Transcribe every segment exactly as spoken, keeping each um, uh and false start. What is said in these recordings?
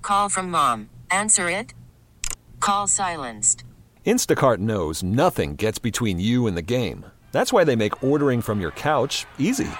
call from mom. Answer it. Call silenced. Instacart knows nothing gets between you and the game. That's why they make ordering from your couch easy.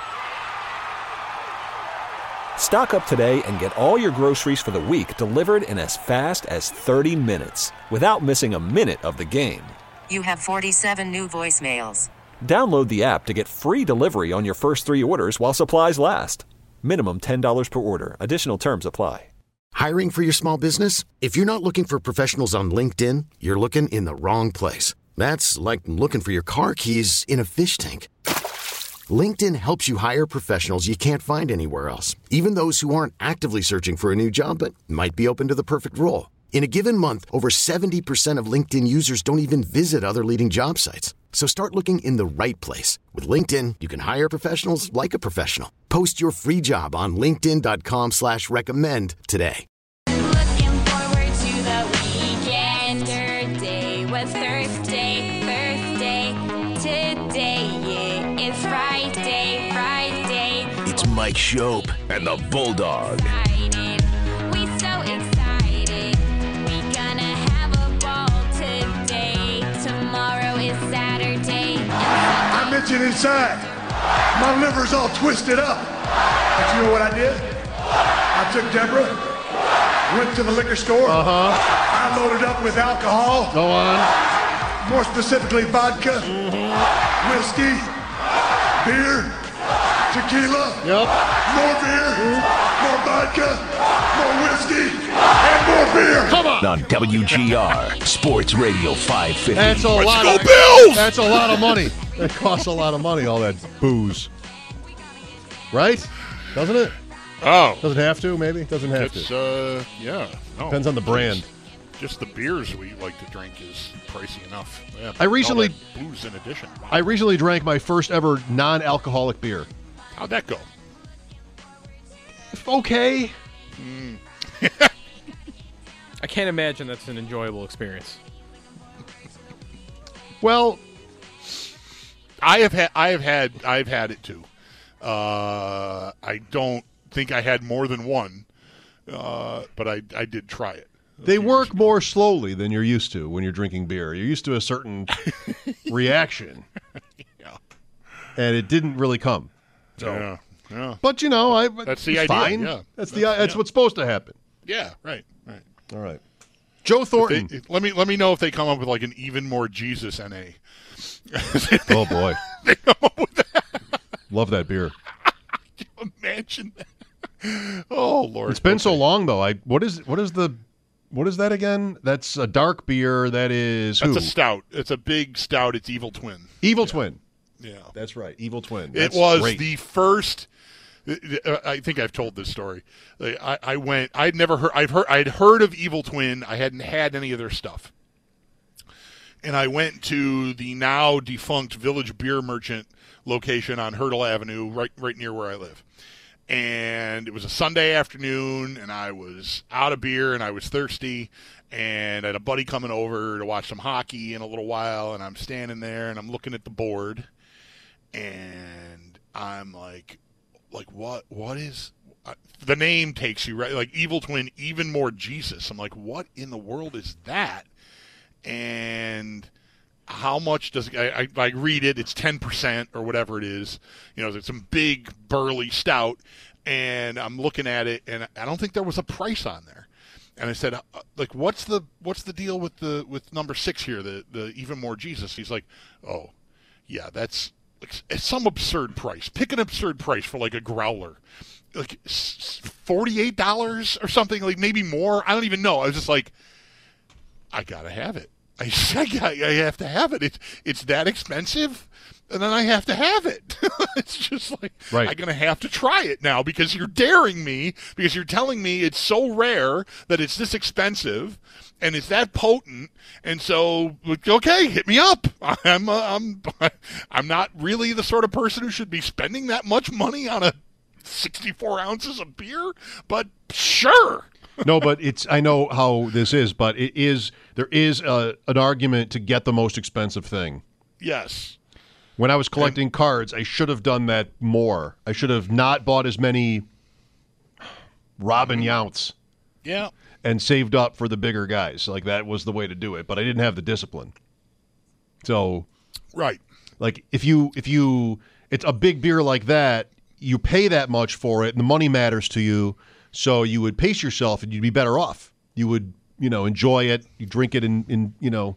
Stock up today and get all your groceries for the week delivered in as fast as thirty minutes without missing a minute of the game. You have forty-seven new voicemails. Download the app to get free delivery on your first three orders while supplies last. Minimum ten dollars per order. Additional terms apply. Hiring for your small business? If you're not looking for professionals on LinkedIn, you're looking in the wrong place. That's like looking for your car keys in a fish tank. LinkedIn helps you hire professionals you can't find anywhere else, even those who aren't actively searching for a new job but might be open to the perfect role. In a given month, over seventy percent of LinkedIn users don't even visit other leading job sites. So start looking in the right place. With LinkedIn, you can hire professionals like a professional. Post your free job on linkedin.com slash recommend today. Looking forward to the weekend. Thursday was Thursday, Thursday. Today, yeah, it's Friday, Friday. It's Mike Shope and the Bulldog. Excited. We so excited. We gonna have a ball today. Tomorrow is Saturday. I mentioned inside. My liver's all twisted up. But you know what I did? I took Deborah, went to the liquor store. Uh-huh. I loaded up with alcohol. Go on. More specifically, vodka, mm-hmm. whiskey, beer, tequila, yep. more beer, mm-hmm. more vodka, more whiskey, and more beer. Come on. On W G R, Sports Radio five fifty. That's a Let's lot go of Bills! That's a lot of money. That costs a lot of money, all that booze. Right? Doesn't it? Oh. Doesn't have to, maybe? Doesn't have it's, to. uh, yeah. No. Depends on the brand. Just, just the beers we like to drink is pricey enough. Yeah, I recently all that booze in addition. Wow. I recently drank my first ever non-alcoholic beer. How'd that go? Okay. Mm. I can't imagine that's an enjoyable experience. Well, I have had I have had I've had it too. Uh, I don't think I had more than one, uh, but I I did try it. They work more slowly than you're used to when you're drinking beer. You're used to a certain reaction. Yeah. And it didn't really come. So. Yeah. Yeah. But you know, I that's the it's idea. Fine. Yeah. That's the that's yeah. what's supposed to happen. Yeah. Right. Right. All right. Joe Thornton. They, let me let me know if they come up with like an even more Jesus N A. Oh boy. They come up with that. Love that beer. Can you imagine that? Oh Lord. It's been okay. so long though. I what is what is the what is that again? That's a dark beer. That is who? That's a stout. It's a big stout. It's Evil Twin. Evil yeah. Twin. Yeah. That's right. Evil Twin. That's it was great. the first. I think I've told this story. I, I went. I'd never heard. I've heard. I'd heard of Evil Twin. I hadn't had any of their stuff. And I went to the now defunct Village Beer Merchant location on Hurdle Avenue, right right near where I live. And it was a Sunday afternoon, and I was out of beer, and I was thirsty, and I had a buddy coming over to watch some hockey in a little while, and I'm standing there, and I'm looking at the board, and I'm like, like what? What is uh, the name? Takes you right, like Evil Twin, even more Jesus. I'm like, what in the world is that? And how much does I, I, I read it? It's ten percent or whatever it is. You know, it's some big burly stout, and I'm looking at it, and I don't think there was a price on there. And I said, uh, like, what's the what's the deal with the with number six here, the the even more Jesus? He's like, oh, yeah, that's like, it's some absurd price. Pick an absurd price for like a growler, like forty-eight dollars or something, like maybe more. I don't even know. I was just like, I gotta have it. I, I have to have it. It's it's that expensive, and then I have to have it. It's just like right. I'm gonna have to try it now because you're daring me, because you're telling me it's so rare that it's this expensive, and it's that potent. And so, okay, hit me up. I'm uh, I'm I'm not really the sort of person who should be spending that much money on a sixty-four ounces of beer, but sure. No, but it's I know how this is, but it is there is a, an argument to get the most expensive thing. Yes. When I was collecting and, cards, I should have done that more. I should have not bought as many Robin Younts. Yeah. And saved up for the bigger guys. Like, that was the way to do it. But I didn't have the discipline. So, right. Like, if you, if you, it's a big beer like that, you pay that much for it, and the money matters to you, so you would pace yourself, and you'd be better off. You would, you know, enjoy it. You drink it in, in you know,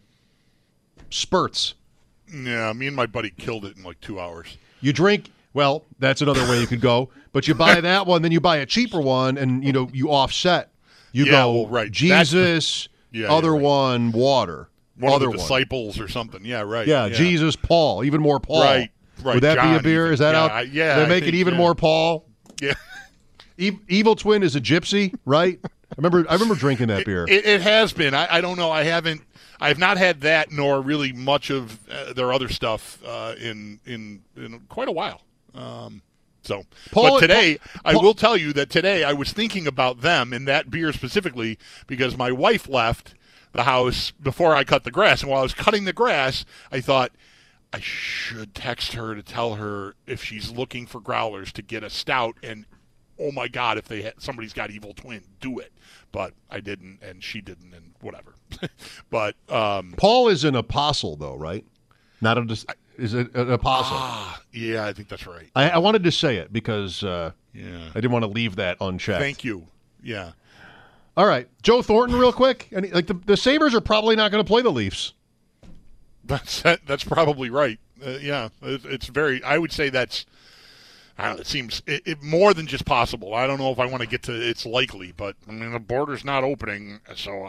spurts. Yeah, me and my buddy killed it in like two hours. You drink, well, that's another way you could go. But you buy that one, then you buy a cheaper one, and, you know, you offset. You yeah, go, well, right. Jesus, the, yeah, other yeah, right. one, water. One other of the disciples one. Or something. Yeah, right. Yeah, yeah, Jesus, Paul, even more Paul. Right, right. Would that John be a beer? even. Is that yeah, out? I, yeah, They I make think, it even yeah. more Paul. Yeah. E- Evil Twin is a gypsy, right? I remember. I remember drinking that it, beer. It, it has been. I, I don't know. I haven't. I have not had that, nor really much of uh, their other stuff uh, in in in quite a while. Um, so, Paul, but today, Paul, I Paul, will tell you that today I was thinking about them and that beer specifically because my wife left the house before I cut the grass, and while I was cutting the grass, I thought I should text her to tell her if she's looking for growlers to get a stout, and oh my God, if they ha- somebody's got Evil Twin, do it. But I didn't, and she didn't, and whatever. but um, Paul is an apostle, though, right? Not a dis- is it an apostle? Ah, yeah, I think that's right. I, I wanted to say it because uh, yeah, I didn't want to leave that unchecked. Thank you. Yeah. All right, Joe Thornton, real quick. And like the, the Sabres are probably not going to play the Leafs. That's that, that's probably right. Uh, yeah, it, it's very. I would say that's. I don't know, it seems it, it, more than just possible. I don't know if I want to get to it's likely, but I mean the border's not opening, so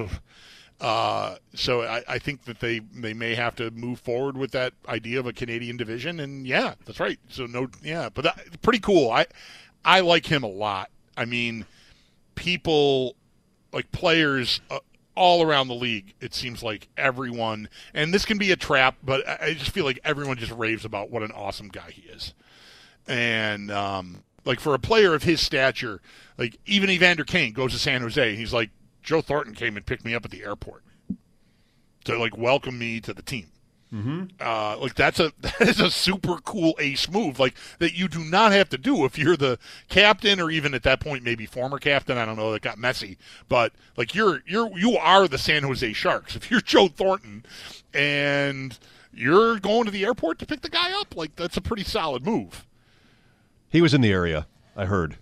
I, uh, so I, I think that they they may have to move forward with that idea of a Canadian division, and yeah, that's right. So no, yeah, but that, pretty cool. I I like him a lot. I mean, people like players. Uh, all around the league, it seems like everyone, and this can be a trap, but I just feel like everyone just raves about what an awesome guy he is. And, um, like, for a player of his stature, like, even Evander Kane goes to San Jose, and he's like, Joe Thornton came and picked me up at the airport to, like, welcome me to the team. Mm-hmm. Uh, like, that's a that is a super cool ace move, like, that you do not have to do if you're the captain or even at that point maybe former captain. I don't know, that got messy. But, like, you're, you're, you are the San Jose Sharks. If you're Joe Thornton and you're going to the airport to pick the guy up, like, that's a pretty solid move. He was in the area, I heard.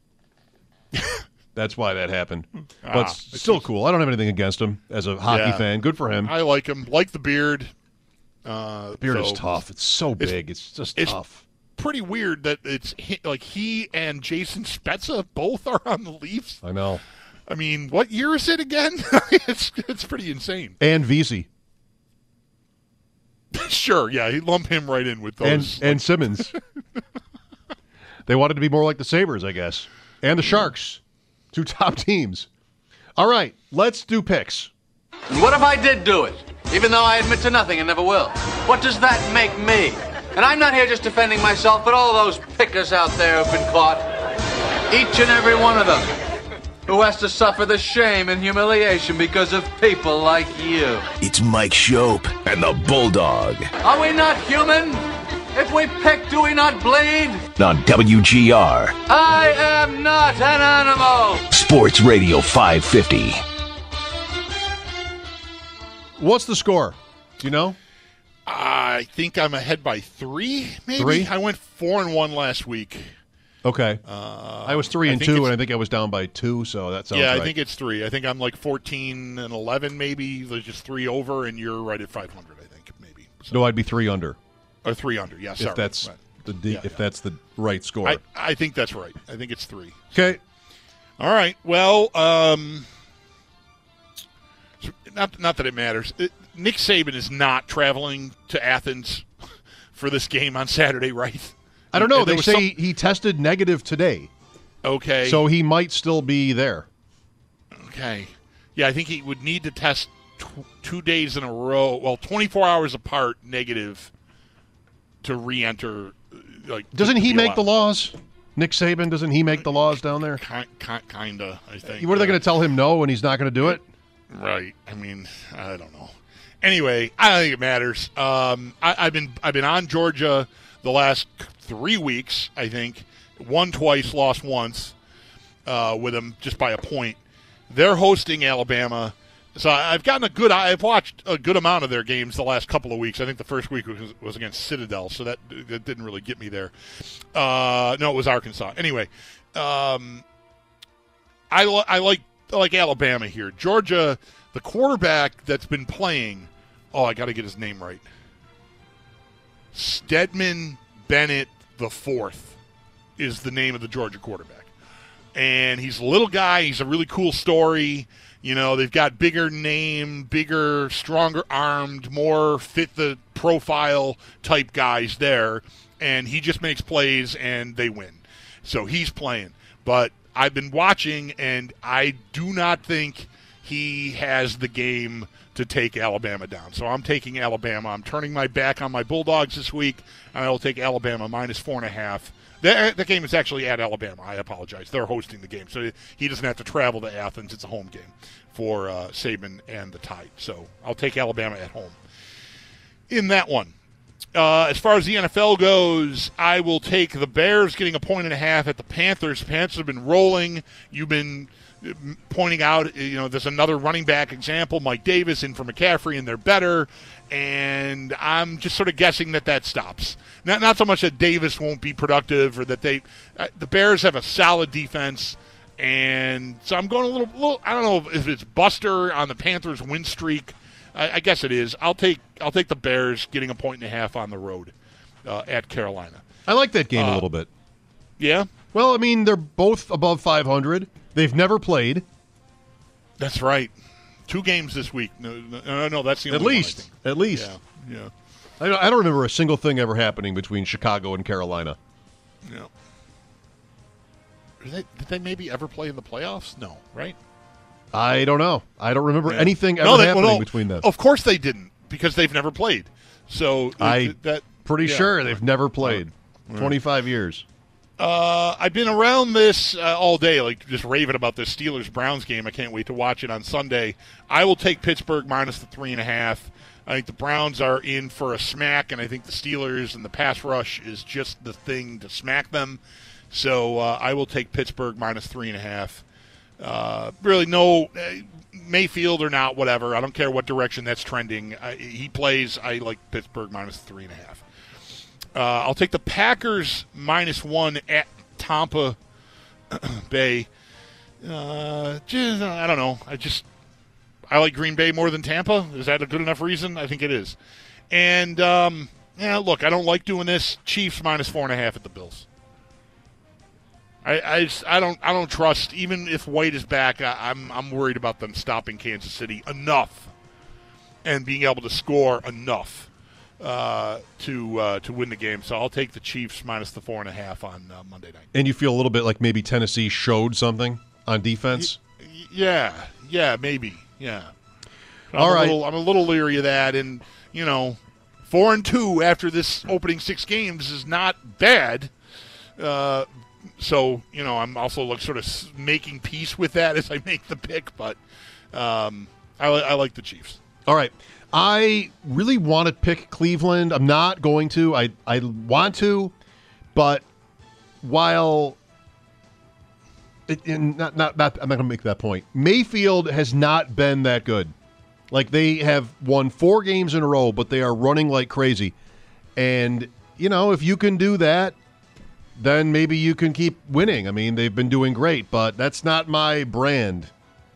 That's why that happened. But Ah, still cool. I don't have anything against him as a hockey Yeah. fan. Good for him. I like him. Like the beard. Uh, The beard so is tough. It's so big. It's, it's just it's tough. Pretty weird that it's he, like he and Jason Spezza both are on the Leafs. I know. I mean, what year is it again? it's it's pretty insane. And Vesey. Sure, yeah, he lump him right in with And, those. and Simmons. They wanted to be more like the Sabres, I guess. And the Sharks. Two top teams. All right, let's do picks. What if I did do it? Even though I admit to nothing and never will. What does that make me? And I'm not here just defending myself, but all those pickers out there who've been caught. Each and every one of them. Who has to suffer the shame and humiliation because of people like you. It's Mike Shope and the Bulldog Are we not human? If we pick, do we not bleed? on W G R I am not an animal. Sports Radio five fifty. What's the score? Do you know? I think I'm ahead by three, maybe. Three? I went four and one last week. Okay. Uh, I was three I and think two, it's- and I think I was down by two, so that sounds yeah, right. I think it's three. I think I'm like fourteen and eleven, maybe. There's just three over, and you're right at five hundred. I think maybe. So, No, I'd be three under. or three under. Yeah, sorry. If that's Right. the D, Yeah, if yeah. that's the right score. I, I think that's right. I think it's three. Okay. All right. Well, um, not not that it matters. It, Nick Saban is not traveling to Athens for this game on Saturday, right? I don't know. There They was say some- he tested negative today, okay. so he might still be there. Okay. Yeah, I think he would need to test tw- two days in a row, well, twenty-four hours apart, negative, to re-enter. Like, Doesn't to he be make the allowed. laws? Nick Saban, doesn't he make the laws down there? Kind, kind, kinda, I think. What are they yeah. going to tell him no and he's not going to do it? Right. I mean, I don't know. Anyway, I don't think it matters. Um, I, I've been I've been on Georgia the last three weeks. I think won twice, lost once uh, with them just by a point. They're hosting Alabama. So I've gotten a good. I've watched a good amount of their games the last couple of weeks. I think the first week was, was against Citadel, so that that didn't really get me there. Uh, no, it was Arkansas. Anyway, um, I li- I like I like Alabama here. Georgia, the quarterback that's been playing. Oh, I got to get his name right. Stedman Bennett the fourth is the name of the Georgia quarterback, and he's a little guy. He's a really cool story. You know, they've got bigger name, bigger, stronger armed, more fit the profile type guys there, and he just makes plays and they win. So he's playing. But I've been watching, and I do not think he has the game to take Alabama down. So I'm taking Alabama. I'm turning my back on my Bulldogs this week, and I will take Alabama minus four and a half. The, the game is actually at Alabama. I apologize. They're hosting the game, so he doesn't have to travel to Athens. It's a home game for uh, Saban and the Tide. So I'll take Alabama at home in that one. Uh, as far as the N F L goes, I will take the Bears getting a point and a half at the Panthers. The Panthers have been rolling. You've been pointing out, you know, there's another running back example, Mike Davis in for McCaffrey, and they're better. And I'm just sort of guessing that that stops. Not not so much that Davis won't be productive or that they uh, – the Bears have a solid defense. And so I'm going a little, little – I don't know if it's Buster on the Panthers win streak. I, I guess it is. I'll take I'll take the Bears getting a point and a half on the road uh, at Carolina. I like that game uh, a little bit. Yeah? Well, I mean, they're both above five hundred. They've never played. That's right. Two games this week. No, no, no that's the only At least. one, At least. Yeah, yeah. I don't, I don't remember a single thing ever happening between Chicago and Carolina. Yeah. Did they, did they maybe ever play in the playoffs? No, right? I don't know. I don't remember Yeah. anything ever no, they, happening well, no, between them. Of course they didn't, because they've never played. So I th- that pretty yeah. sure they've never played. Right. twenty-five years. Uh, I've been around this uh, all day, like just raving about this Steelers-Browns game. I can't wait to watch it on Sunday. I will take Pittsburgh minus the three and a half. I think the Browns are in for a smack, and I think the Steelers and the pass rush is just the thing to smack them. So uh, I will take Pittsburgh minus three and a half. Uh, really, no uh, Mayfield or not, whatever. I don't care what direction that's trending. I, he plays. I like Pittsburgh minus three and a half. Uh, I'll take the Packers minus one at Tampa Bay. Uh, just, I don't know. I just I like Green Bay more than Tampa. Is that a good enough reason? I think it is. And um, yeah, look, I don't like doing this. Chiefs minus four and a half at the Bills. I I, just, I don't I don't trust, even if White is back. I, I'm I'm worried about them stopping Kansas City enough and being able to score enough. Uh, to uh, to win the game. So I'll take the Chiefs minus the four and a half on uh, Monday night. And you feel a little bit like maybe Tennessee showed something on defense? Y- yeah, yeah, maybe, yeah. I'm All a right. Little, I'm a little leery of that, and, you know, four and two after this opening six games is not bad. Uh, so, you know, I'm also like sort of making peace with that as I make the pick, but um, I, I like the Chiefs. All right. I really want to pick Cleveland. I'm not going to. I, I want to, but while it, in, not, not, not, I'm not going to make that point. Mayfield has not been that good. Like, they have won four games in a row, but they are running like crazy. And, you know, if you can do that, then maybe you can keep winning. I mean, they've been doing great, but that's not my brand.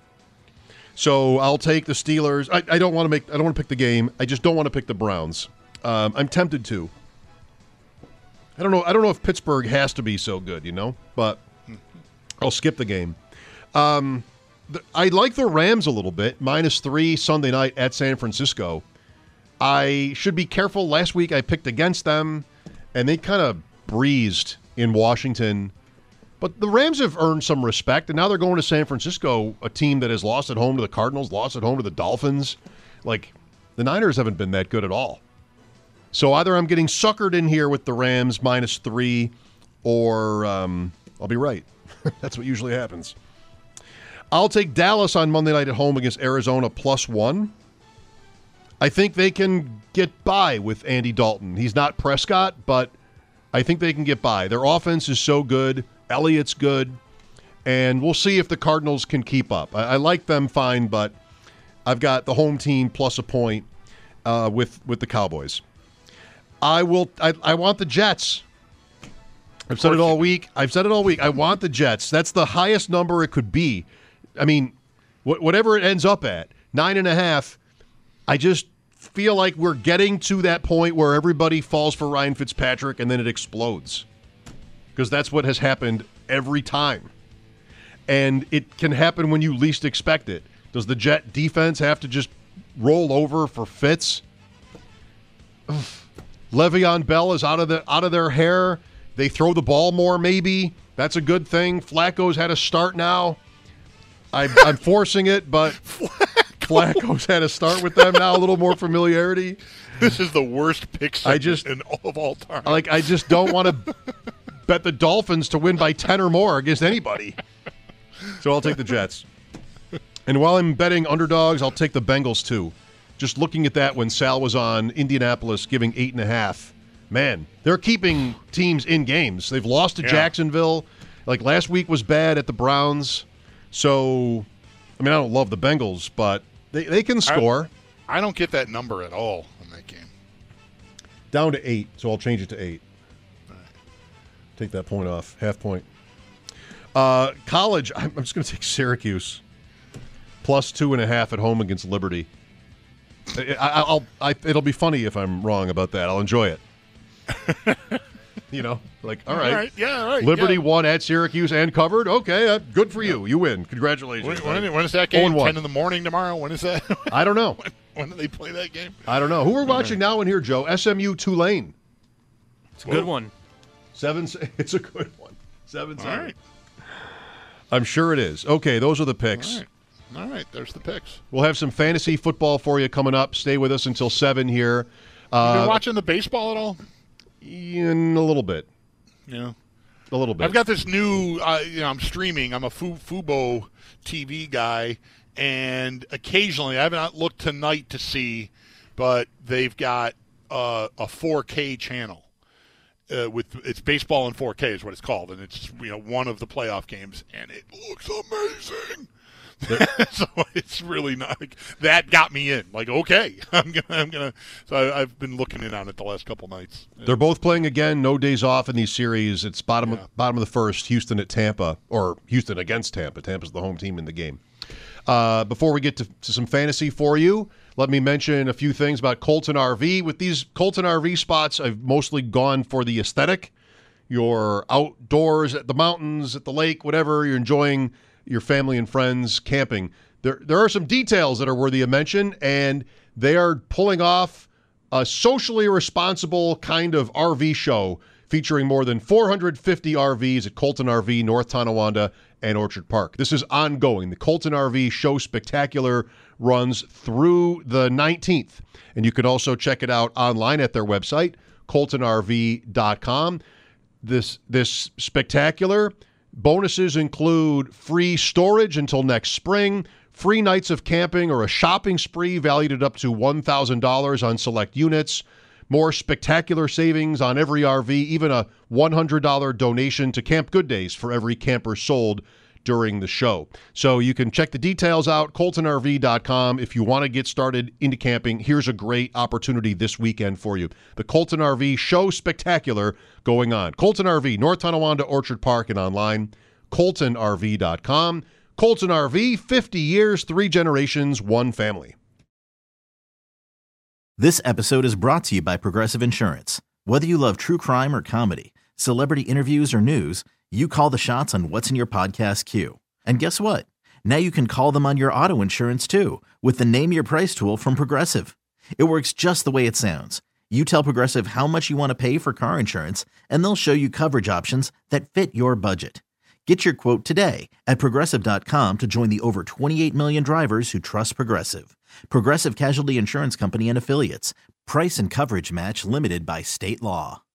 So I'll take the Steelers. I, I don't want to make. I don't want to pick the game. I just don't want to pick the Browns. Um, I'm tempted to. I don't know. I don't know if Pittsburgh has to be so good, you know. But I'll skip the game. Um, the, I like the Rams a little bit. Minus three Sunday night at San Francisco. I should be careful. Last week I picked against them, and they kind of breezed in Washington. But the Rams have earned some respect, and now they're going to San Francisco, a team that has lost at home to the Cardinals, lost at home to the Dolphins. Like, the Niners haven't been that good at all. So either I'm getting suckered in here with the Rams minus three, or um, I'll be right. That's what usually happens. I'll take Dallas on Monday night at home against Arizona plus one. I think they can get by with Andy Dalton. He's not Prescott, but I think they can get by. Their offense is so good. Elliott's good. and we'll see if the Cardinals can keep up. I, I like them fine, but I've got the home team plus a point uh, with with the Cowboys. I will. I, I want the Jets. I've said it all week. I've said it all week. I want the Jets. That's the highest number it could be. I mean, wh- whatever it ends up at, nine and a half. I just feel like we're getting to that point where everybody falls for Ryan Fitzpatrick and then it explodes. Because that's what has happened every time. And it can happen when you least expect it. Does the Jet defense have to just roll over for Fitz? Ugh. Le'Veon Bell is out of the out of their hair. They throw the ball more, maybe. That's a good thing. Flacco's had a start now. I, I'm forcing it, but Flacco's had a start with them now, a little more familiarity. This is the worst pick I just, in all of all time. Like, I just don't want to bet the Dolphins to win by ten or more against anybody. So I'll take the Jets. And while I'm betting underdogs, I'll take the Bengals, too. Just looking at that when Sal was on Indianapolis giving eight and a half. Man, they're keeping teams in games. They've lost to yeah. Jacksonville. Like last week was bad at the Browns. So, I mean, I don't love the Bengals, but they, they can score. I, I don't get that number at all in that game. Down to eight, so I'll change it to eight. Right. Take that point off, half point. Uh, college, I'm, I'm just going to take Syracuse. Plus two and a half at home against Liberty. I, I'll, I, it'll be funny if I'm wrong about that. I'll enjoy it. You know, like, all right. All right. Yeah, all right. Liberty yeah. won at Syracuse and covered. Okay, uh, good for you. You win. Congratulations. When, when, when is that game? ten in the morning tomorrow? When is that? I don't know. when, when do they play that game? I don't know. Who are we watching now in here, Joe? S M U Tulane. It's a good one. Seven. It's a good one. Seven. All seven. right. I'm sure it is. Okay, those are the picks. All right. All right, there's the picks. We'll have some fantasy football for you coming up. Stay with us until seven here. Uh, you been uh, watching the baseball at all? In a little bit. Yeah. A little bit. I've got this new, uh, you know, I'm streaming. I'm a Fu- Fubo T V guy, and occasionally, I haven't looked tonight to see, but they've got uh, a four K channel. Uh, with it's baseball in four K is what it's called, and it's you know one of the playoff games, and it looks amazing. So it's really not like, that got me in. Like, okay, I'm gonna, I'm gonna. So I, I've been looking in on it the last couple nights. They're both playing again. No days off in these series. It's bottom yeah. of, bottom of the first. Houston at Tampa, or Houston against Tampa. Tampa's the home team in the game. Uh, before we get to, to some fantasy for you, let me mention a few things about Colton R V. With these Colton R V spots, I've mostly gone for the aesthetic. You're outdoors at the mountains, at the lake, whatever. You're enjoying your family and friends camping. There there are some details that are worthy of mention, and they are pulling off a socially responsible kind of R V show featuring more than four hundred fifty R Vs at Colton R V, North Tonawanda, and Orchard Park. This is ongoing. The Colton R V Show Spectacular runs through the nineteenth, and you can also check it out online at their website, colton r v dot com. This, this spectacular bonuses include free storage until next spring, free nights of camping or a shopping spree valued at up to one thousand dollars on select units, more spectacular savings on every R V, even a one hundred dollars donation to Camp Good Days for every camper sold during the show. So you can check the details out, colton r v dot com. If you want to get started into camping, here's a great opportunity this weekend for you. The Colton R V Show Spectacular going on. Colton R V, North Tonawanda, Orchard Park, and online, colton r v dot com. Colton R V, fifty years, three generations, one family. This episode is brought to you by Progressive Insurance. Whether you love true crime or comedy, celebrity interviews or news, you call the shots on what's in your podcast queue. And guess what? Now you can call them on your auto insurance too with the Name Your Price tool from Progressive. It works just the way it sounds. You tell Progressive how much you want to pay for car insurance, and they'll show you coverage options that fit your budget. Get your quote today at progressive dot com to join the over twenty-eight million drivers who trust Progressive. Progressive Casualty Insurance Company and Affiliates. Price and coverage match limited by state law.